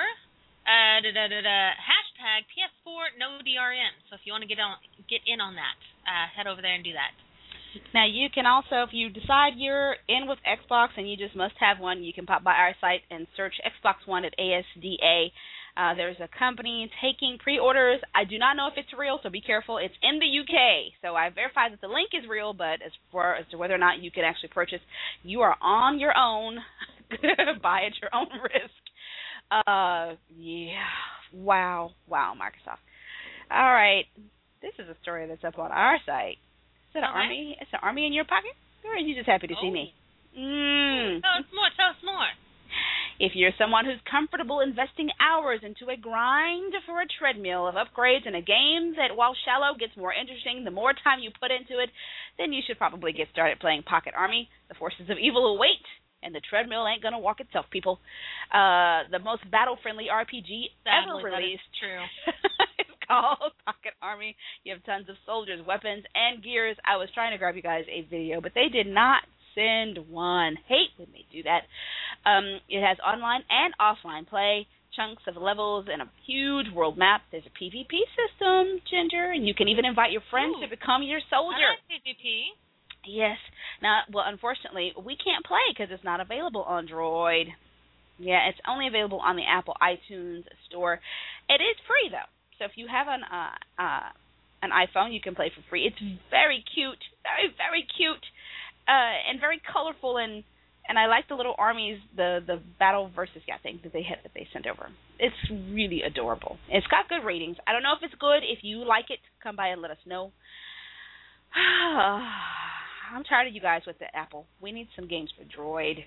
hashtag PS4 No DRM. So if you want to get in on that, head over there and do that. Now, you can also, if you decide you're in with Xbox and you just must have one, you can pop by our site and search Xbox One at ASDA. There's a company taking pre-orders. I do not know if it's real, so be careful. It's in the UK, so I verified that the link is real, but as far as to whether or not you can actually purchase, you are on your own. Buy at your own risk. Yeah. Wow, Microsoft. All right. This is a story that's up on our site. Is it an army? It's an army in your pocket? Or are you just happy to see me? Tell us more. If you're someone who's comfortable investing hours into a grind for a treadmill of upgrades in a game that, while shallow, gets more interesting the more time you put into it, then you should probably get started playing Pocket Army. The forces of evil await, and the treadmill ain't going to walk itself, people. The most battle-friendly RPG ever released. That is true. It's called Pocket Army. You have tons of soldiers, weapons, and gears. I was trying to grab you guys a video, but they did not send one. Hate when they do that. It has online and offline play, chunks of levels, and a huge world map. There's a PvP system, Ginger, and you can even invite your friends to become your soldier. I like PvP. Yes. Now, well, unfortunately, we can't play because it's not available on Droid. Yeah, it's only available on the Apple iTunes store. It is free, though. So if you have an iPhone, you can play for free. It's very cute, very, very cute, and very colorful, and I like the little armies, the battle versus thing that they sent over. It's really adorable. It's got good ratings. I don't know if it's good. If you like it, come by and let us know. I'm tired of you guys with the Apple. We need some games for Droid.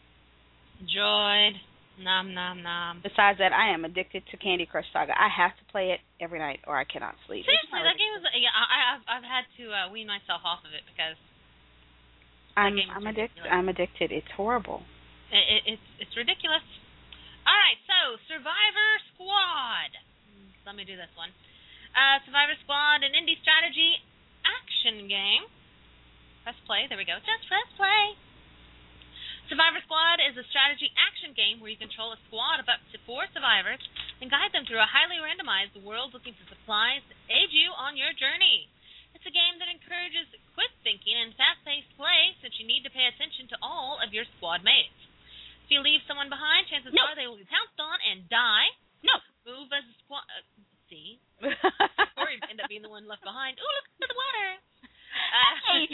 Nom, nom, nom. Besides that, I am addicted to Candy Crush Saga. I have to play it every night or I cannot sleep. Seriously, that game is... Yeah, I've had to wean myself off of it because... I'm addicted. It's horrible. It's ridiculous. All right, so Survivor Squad. Let me do this one. Survivor Squad, an indie strategy action game. Press play. There we go. Just press play. Survivor Squad is a strategy action game where you control a squad of up to 4 survivors and guide them through a highly randomized world looking for supplies to aid you on your journey. It's a game that encourages quick thinking and fast-paced play since you need to pay attention to all of your squad mates. If you leave someone behind, chances are they will be pounced on and die. No. Move as a squad... see? Or you end up being the one left behind. Ooh, look at the water! Hey!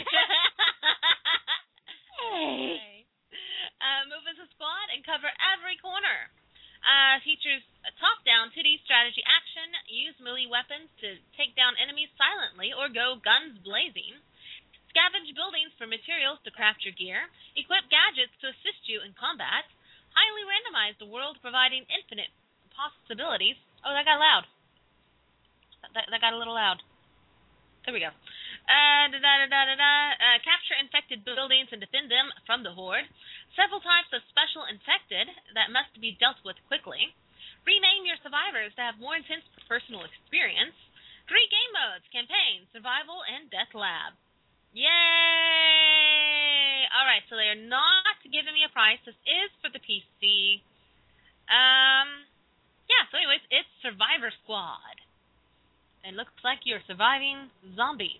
Move as a squad and cover every corner. Features a top-down 2D strategy action. Use melee weapons to take down enemies silently or go guns blazing. Scavenge buildings for materials to craft your gear. Equip gadgets to assist you in combat. Highly randomize the world, providing infinite possibilities. Oh, that got loud. That got a little loud. There we go. Capture infected buildings and defend them from the horde. Several types of special infected that must be dealt with quickly. Rename your survivors to have more intense personal experience. 3 game modes: campaign, survival, and death lab. Yay! All right, so they are not giving me a price. This is for the PC. Yeah, so anyways, it's Survivor Squad. It looks like you're surviving zombies.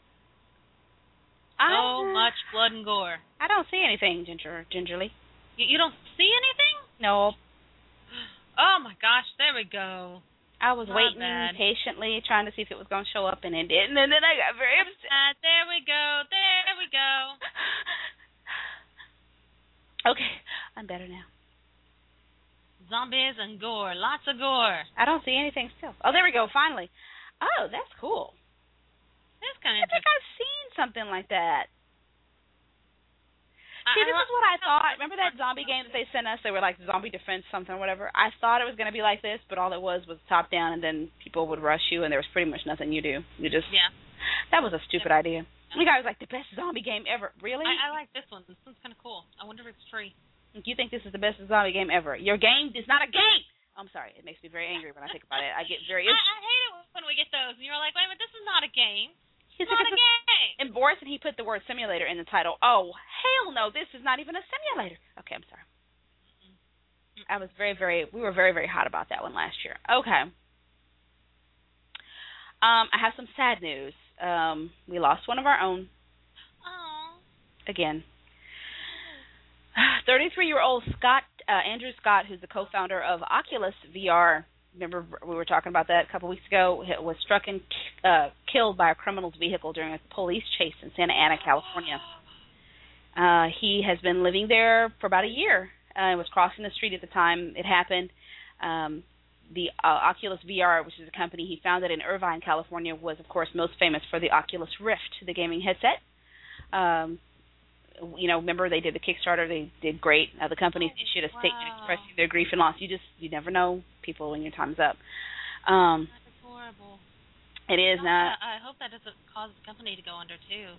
So much blood and gore. I don't see anything, gingerly. You don't see anything? No. Oh my gosh, there we go. I was waiting patiently, trying to see if it was going to show up, and it didn't, and then I got very upset. There we go. There we go. Okay, I'm better now. Zombies and gore. Lots of gore. I don't see anything still. Oh, there we go, finally. Oh, that's cool. That's kind of interesting. I think I've seen something like that. See, this is what I thought. Remember that zombie game that they sent us? They were like Zombie Defense something or whatever. I thought it was going to be like this, but all it was top down, and then people would rush you, and there was pretty much nothing you do. You just That was a stupid idea. The guy was like, the best zombie game ever. Really? I like this one. This one's kind of cool. I wonder if it's free. You think this is the best zombie game ever? Your game is not a game. I'm sorry. It makes me very angry when I think about it. I get very... I hate it when we get those, and you're like, wait a minute, this is not a game. It's not a game. And Boris, and he put the word simulator in the title. Oh, hell no, this is not even a simulator. Okay, I'm sorry. I was we were very, very hot about that one last year. Okay. I have some sad news. We lost one of our own. Oh. Again. 33-year-old Andrew Scott, who's the co-founder of Oculus VR. Remember, we were talking about that a couple weeks ago. Was struck and killed by a criminal's vehicle during a police chase in Santa Ana, California. He has been living there for about a year. Was crossing the street at the time it happened. The Oculus VR, which is a company he founded in Irvine, California, was, of course, most famous for the Oculus Rift, the gaming headset. Remember they did the Kickstarter. They did great. The companies issued a statement expressing their grief and loss. You never know people when your time's up. That is horrible. It is not. I hope that doesn't cause the company to go under too.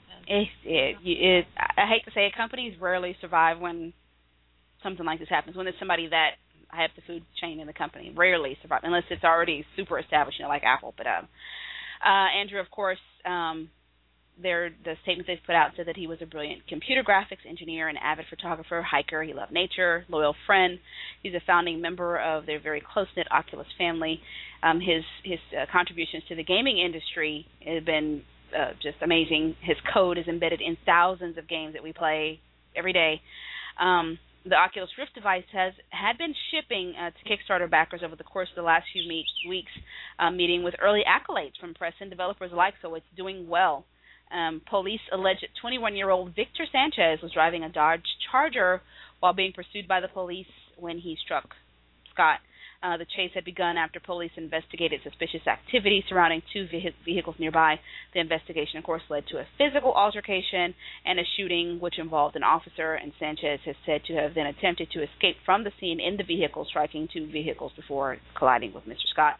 I hate to say it, companies rarely survive when something like this happens. When there's somebody that I have the food chain in the company, rarely survive unless it's already super established, like Apple. But Andrew, of course. the statements they've put out said that he was a brilliant computer graphics engineer, an avid photographer, hiker. He loved nature, loyal friend. He's a founding member of their very close-knit Oculus family. His contributions to the gaming industry have been just amazing. His code is embedded in thousands of games that we play every day. The Oculus Rift device had been shipping to Kickstarter backers over the course of the last few weeks, meeting with early accolades from press and developers alike, so it's doing well. Police allege that 21-year-old Victor Sanchez was driving a Dodge Charger while being pursued by the police when he struck Scott. The chase had begun after police investigated suspicious activity surrounding two vehicles nearby. The investigation, of course, led to a physical altercation and a shooting which involved an officer, and Sanchez is said to have then attempted to escape from the scene in the vehicle, striking two vehicles before colliding with Mr. Scott.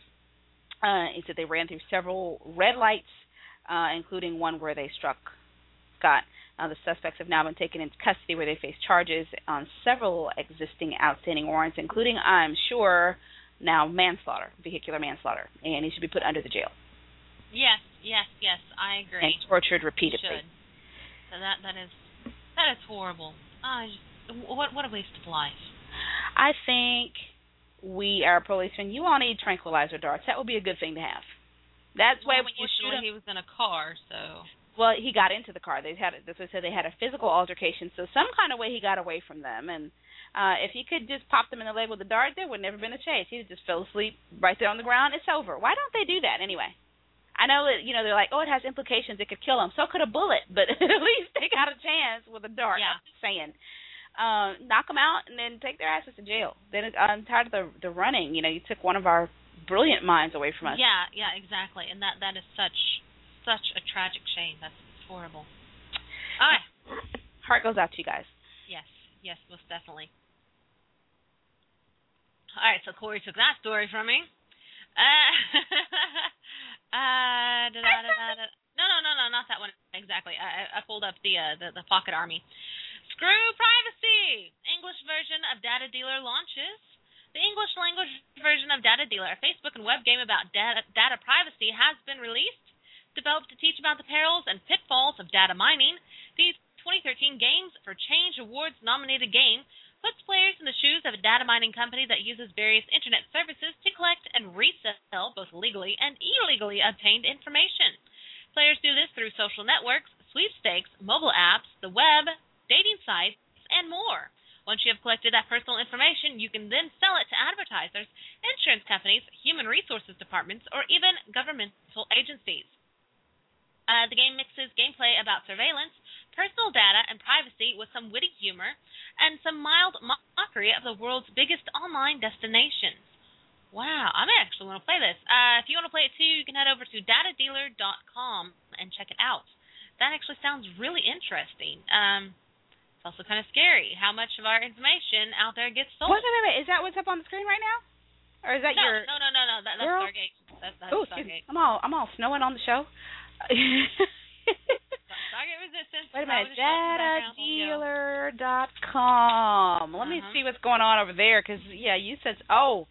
He said they ran through several red lights, including one where they struck Scott. The suspects have now been taken into custody where they face charges on several existing outstanding warrants, including, I'm sure, now manslaughter, vehicular manslaughter, and he should be put under the jail. Yes, I agree. And tortured repeatedly. Should. So that is horrible. What a waste of life. I think we are policemen. You all need tranquilizer darts. That would be a good thing to have. That's why when you shoot him, he was in a car, so. Well, he got into the car. That's what they said. They had a physical altercation, so some kind of way he got away from them. And if he could just pop them in the leg with a dart, there would never been a chase. He just fell asleep right there on the ground. It's over. Why don't they do that anyway? I know that they're like, it has implications. It could kill him. So could a bullet, but at least they got a chance with a dart. Yeah. I'm just saying, knock them out and then take their asses to jail. Then I'm tired of the running. You took one of our brilliant minds away from us. Yeah, exactly. And that is such a tragic shame. That's horrible. All right. Heart goes out to you guys. Yes, most definitely. All right, so Corey took that story from me. No, not that one exactly. I pulled up the Pocket Army. Screw privacy! English version of Data Dealer launches. The English language version of Data Dealer, a Facebook and web game about data privacy, has been released. Developed to teach about the perils and pitfalls of data mining, the 2013 Games for Change Awards nominated game puts players in the shoes of a data mining company that uses various internet services to collect and resell both legally and illegally obtained information. Players do this through social networks, sweepstakes, mobile apps, the web, dating sites, and more. Once you have collected that personal information, you can then sell it to advertisers, insurance companies, human resources departments, or even governmental agencies. The game mixes gameplay about surveillance, personal data, and privacy with some witty humor and some mild mockery of the world's biggest online destinations. Wow, I may actually want to play this. If you want to play it too, you can head over to datadealer.com and check it out. That actually sounds really interesting. It's also kind of scary how much of our information out there gets sold. Wait. Is that what's up on the screen right now? Or is that your... No. That's Stargate. That's Stargate. I'm all snowing on the show. Target Resistance. Wait a minute. Datadealer.com. Let me see what's going on over there, because, you said... Oh.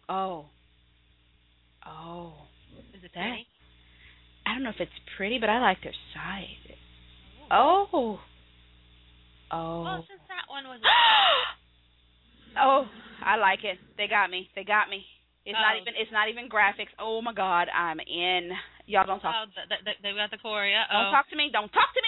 Is it pretty? I don't know if it's pretty, but I like their site. Oh. Well, since that one was... Oh, I like it. They got me. It's not even graphics. Oh my God, I'm in. Y'all don't talk. Oh, they got the core, yeah. Don't talk to me. Don't talk to me.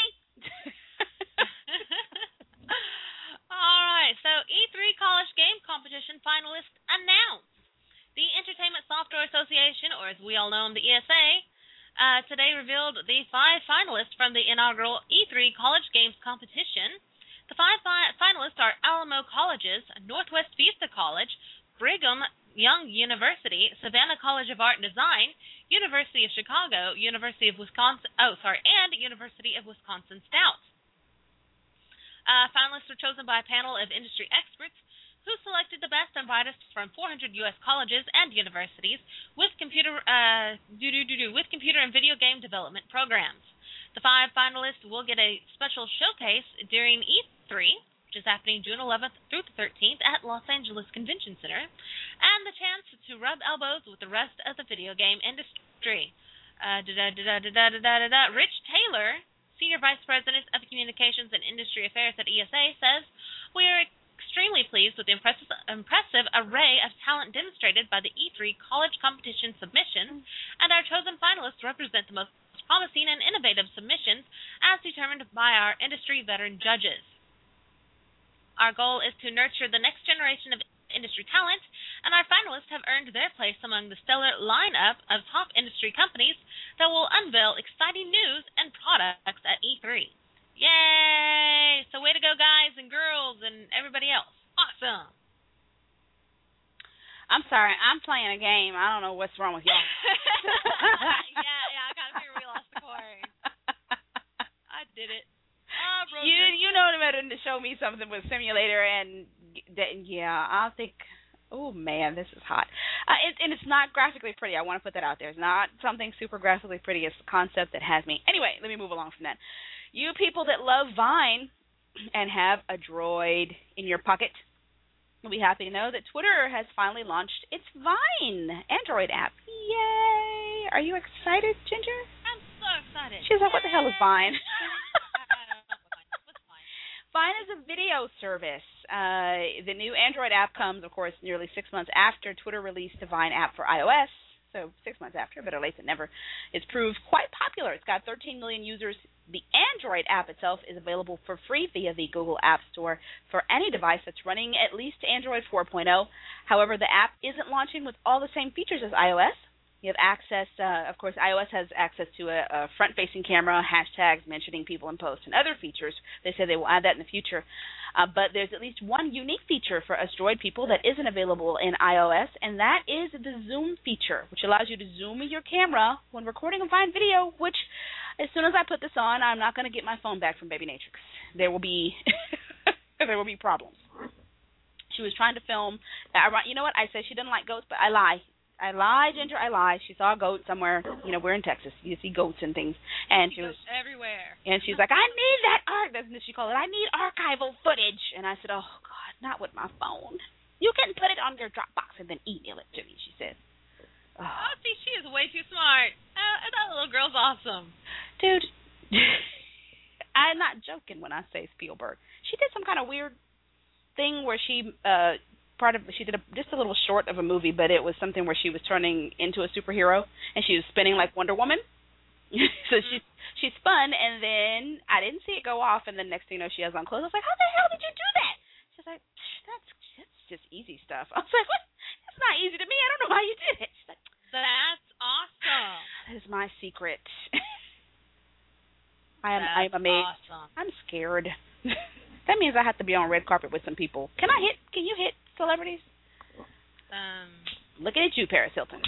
All right. So E3 College Game Competition finalists announced. The Entertainment Software Association, or as we all know them, the ESA, today revealed the 5 finalists from the inaugural E3 College Games Competition. The 5 finalists are Alamo Colleges, Northwest Vista College, Brigham Young University, Savannah College of Art and Design, University of Chicago, University of Wisconsin, and University of Wisconsin Stout. Finalists were chosen by a panel of industry experts who selected the best and brightest from 400 U.S. colleges and universities with computer and video game development programs. The 5 finalists will get a special showcase during E3, which is happening June 11th through the 13th at Los Angeles Convention Center, and the chance to rub elbows with the rest of the video game industry. Rich Taylor Senior Vice President of Communications and Industry Affairs at ESA, says, "We are extremely pleased with the impressive array of talent demonstrated by the E3 college competition submissions, and our chosen finalists represent the most promising and innovative submissions as determined by our industry veteran judges. Our goal is to nurture the next generation of industry talent, and our finalists have earned their place among the stellar lineup of top industry companies that will unveil exciting news and products at E3. Yay! So way to go, guys and girls and everybody else. Awesome. I'm sorry, I'm playing a game. I don't know what's wrong with y'all. yeah, I kind of figured we lost the coin. I did it. You know better than to show me something with simulator and I'll think, oh man, this is hot. And it's not graphically pretty. I want to put that out there. It's not something super graphically pretty. It's the concept that has me. Anyway, let me move along from that. You people that love Vine and have a droid in your pocket, you'll be happy to know that Twitter has finally launched its Vine Android app. Yay! Are you excited, Ginger? I'm so excited. She's like, what the hell is Vine? What's Vine? Vine is a video service. The new Android app comes, of course, nearly 6 months after Twitter released the Vine app for iOS. So 6 months after, better late than never. It's proved quite popular. It's got 13 million users. The Android app itself is available for free via the Google App Store for any device that's running at least Android 4.0. However, the app isn't launching with all the same features as iOS. You have access, of course, iOS has access to a front-facing camera, hashtags, mentioning people in posts, and other features. They say they will add that in the future. But there's at least one unique feature for us Droid people that isn't available in iOS, and that is the zoom feature, which allows you to zoom your camera when recording a Vine video, which, as soon as I put this on, I'm not going to get my phone back from Baby Natrix. There will be problems. She was trying to film. You know what? I say she doesn't like goats, but I lie. Ginger, I lie. She saw a goat somewhere. You know, we're in Texas. You see goats and things. And she was everywhere. And she's like, I need that doesn't she call it? I need archival footage. And I said, oh God, not with my phone. You can put it on your Dropbox and then email it to me, she said. Oh, see, she is way too smart. That little girl's awesome. Dude, I'm not joking when I say Spielberg. She did some kind of weird thing where she did just a little short of a movie, but it was something where she was turning into a superhero and she was spinning like Wonder Woman. So she spun, and then I didn't see it go off, and then next thing you know, she has on clothes. I was like, how the hell did you do that? She's like, that's just easy stuff. I was like, what? That's not easy to me. I don't know how you did it. She's like, that's awesome. That is my secret. I'm amazed. Awesome. I'm scared. That means I have to be on red carpet with some people. Can you hit celebrities? Looking at you, Paris Hilton.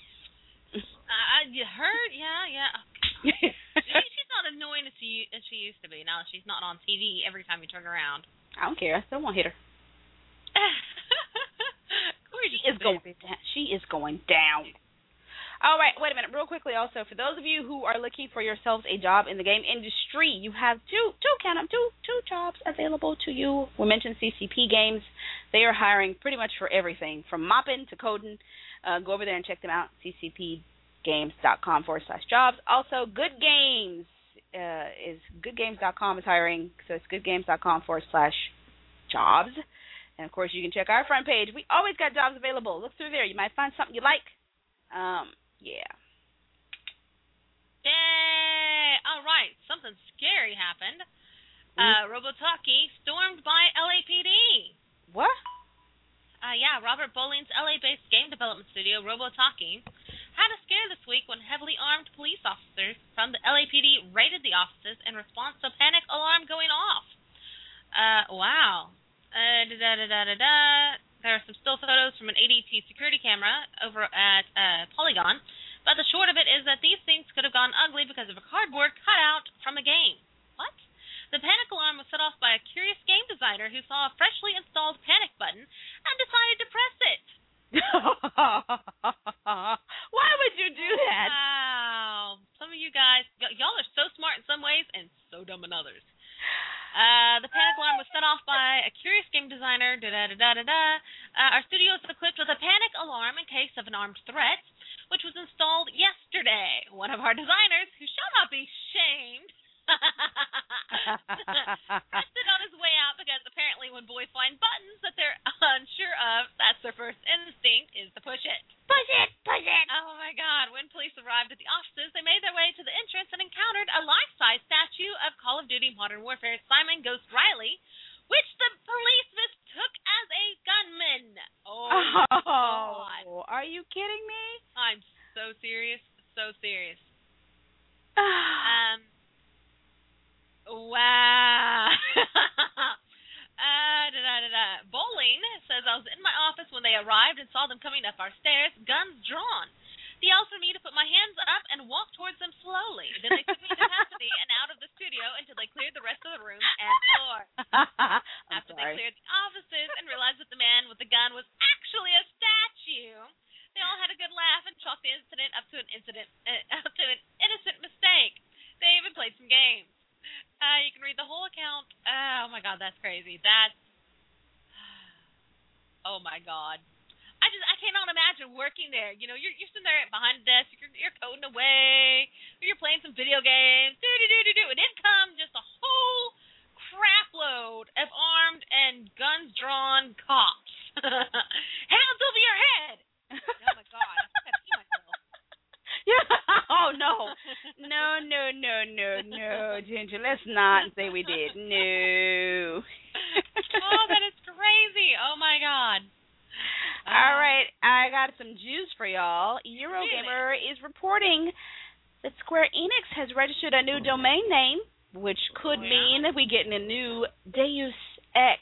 You heard? Yeah. She's not annoying as she used to be. Now she's not on TV every time you turn around. I don't care. I still won't hit her. She is going down. All right, wait a minute, real quickly. Also, for those of you who are looking for yourselves a job in the game industry, you have two jobs available to you. We mentioned CCP Games. They are hiring pretty much for everything, from mopping to coding. Go over there and check them out. ccpgames.com/jobs. Also, Good Games is goodgames.com is hiring, so it's goodgames.com/jobs. And of course, you can check our front page. We always got jobs available. Look through there. You might find something you like. Yeah. Yay! All right, something scary happened. Robotalkie stormed by LAPD. What? Yeah, Robert Bolling's LA-based game development studio, Robotalkie, had a scare this week when heavily armed police officers from the LAPD raided the offices in response to a panic alarm going off. Wow. There are some still photos from an ADT security camera over at Polygon, but the short of it is that these things could have gone ugly because of a cardboard cutout from a game. What? The panic alarm was set off by a curious game designer who saw a freshly installed panic button and decided to press it. Why would you do that? Wow. Some of you guys, y'all are so smart in some ways and so dumb in others. The panic alarm was set off by a curious game designer. Our studio is equipped with a panic alarm in case of an armed threat, which was installed yesterday. One of our designers, who shall not be shamed, Rested on his way out because apparently when boys find buttons that they're unsure of, that's their first instinct is to push it. Push it, push it. Oh, my God. When police arrived at the offices, they made their way to the entrance and encountered a life-size statue of Call of Duty Modern Warfare Simon Ghost Riley, which the police mistook as a gunman. Oh, my God. Are you kidding me? I'm so serious. So serious. Wow. Bowling says, I was in my office when they arrived and saw them coming up our stairs, guns drawn. They asked me to put my hands up and walk towards them slowly. Then they took me to custody and out of the studio until they cleared the rest of the room and floor. After they cleared the offices and realized that the man with the gun was actually a statue, they all had a good laugh and chalked the incident up to an innocent mistake. They even played some games. You can read the whole account. Oh my God, that's crazy. Oh my God. I cannot imagine working there. You know, you're sitting there behind the desk, you're coding away, you're playing some video games, and in comes just a whole crap load of armed and guns drawn cops. Hands over your head. Oh my God, I think I pee myself. Yeah. Oh no, Ginger. Let's not say we did. No. Oh, that is crazy. Oh my God. All right, I got some juice for y'all. Eurogamer is reporting that Square Enix has registered a new domain name, which could mean that we're getting a new Deus Ex.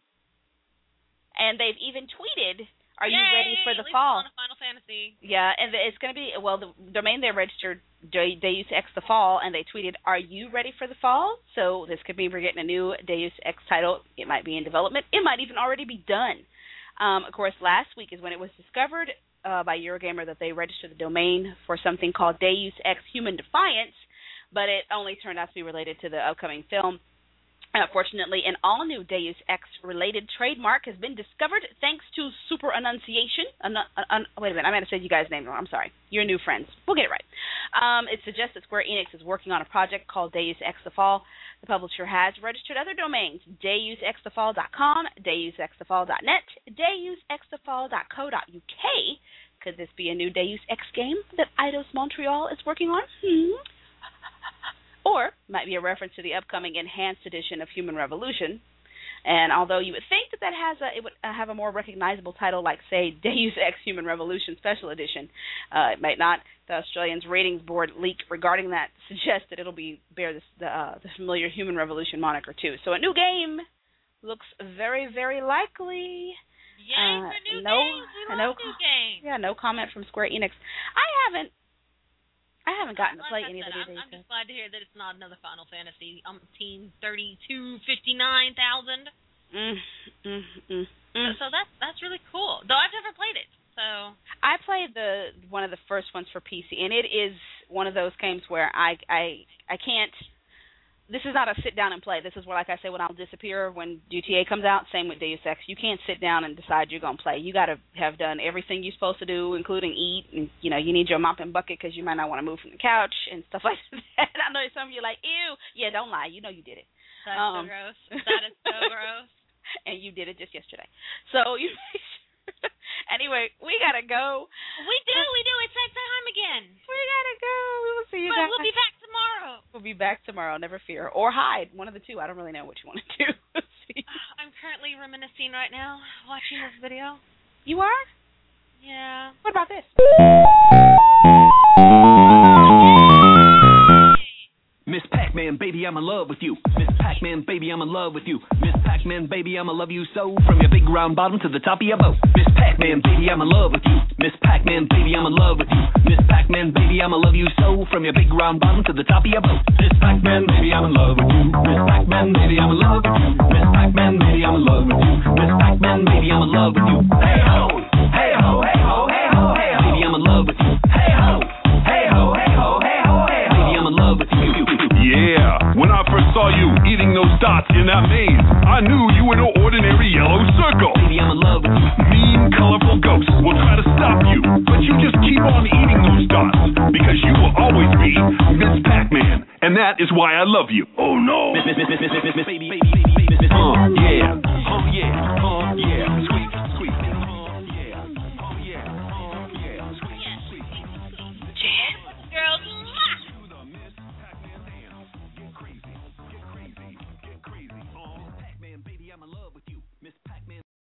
And they've even tweeted, "Are you ready for the fall?" Final Fantasy. Yeah, and it's going to be, well, the domain they registered, Deus Ex the Fall, and they tweeted, "Are you ready for the fall?" So this could mean we're getting a new Deus Ex title. It might be in development. It might even already be done. Of course, last week is when it was discovered by Eurogamer that they registered the domain for something called Deus Ex Human Defiance, but it only turned out to be related to the upcoming film. Fortunately, an all-new Deus Ex-related trademark has been discovered thanks to Super Annunciation. Wait a minute, I might have said you guys' name wrong. I'm sorry. You're new friends. We'll get it right. It suggests that Square Enix is working on a project called Deus Ex The Fall. The publisher has registered other domains, deusexthefall.com, deusexthefall.net, deusexthefall.co.uk. Could this be a new Deus Ex game that Eidos Montreal is working on? Or might be a reference to the upcoming enhanced edition of Human Revolution. And although you would think that it would have a more recognizable title like, say, Deus Ex Human Revolution Special Edition, it might not. The Australian's ratings board leak regarding that suggests that it'll bear the familiar Human Revolution moniker too. So a new game looks very, very likely. Yay for new games! We love new games. Yeah, no comment from Square Enix. I haven't gotten to play any of the I'm just glad to hear that it's not another Final Fantasy Team 3259,000. So that's really cool. Though I've never played it. So I played one of the first ones for PC, and it is one of those games where I can't. This is not a sit down and play. This is where, like I say, when I'll disappear when GTA comes out. Same with Deus Ex. You can't sit down and decide you're gonna play. You got to have done everything you're supposed to do, including eat, and you need your mop and bucket because you might not want to move from the couch and stuff like that. I know some of you are like, ew. Yeah, don't lie. You know you did it. That's so gross. That is so gross. And you did it just yesterday. So you make sure. Anyway, we gotta go. We do. It's that time again. We gotta go. We'll see you guys. We'll be back tomorrow. We'll be back tomorrow. Never fear. Or hide. One of the two. I don't really know what you want to do. I'm currently reminiscing right now, watching this video. You are? Yeah. What about this? Miss Pac-Man, baby, I'm in love with you. Miss Pac-Man, baby, I'm in love with you. Miss Pac-Man, baby, I'ma love you so. From your big round bottom to the top of your boat. Miss Pac-Man, baby, I'm in love with you. Miss Pac-Man, baby, I'm in love with you. Miss Pac-Man, baby, I'ma love you so. From your big round bottom to the top of your boat. Miss Pac-Man, baby, I'm in love with you. Miss Pac-Man, baby, I'm in love with you. Miss Pac-Man, baby, I'm in love with you. Miss Pac-Man, baby, I'm in love with you. Hey ho, hey ho, hey ho, hey ho, hey ho. Baby, I'm in love with you. Hey ho, hey ho, hey ho, hey ho, hey ho. Baby, I'm in love with you. Yeah, when I first saw you eating those dots in that maze, I knew you were no ordinary yellow circle. Baby, I'm in love with you. Mean, colorful ghosts will try to stop you, but you just keep on eating those dots, because you will always be Miss Pac-Man, and that that is why I love you. Oh no! Baby,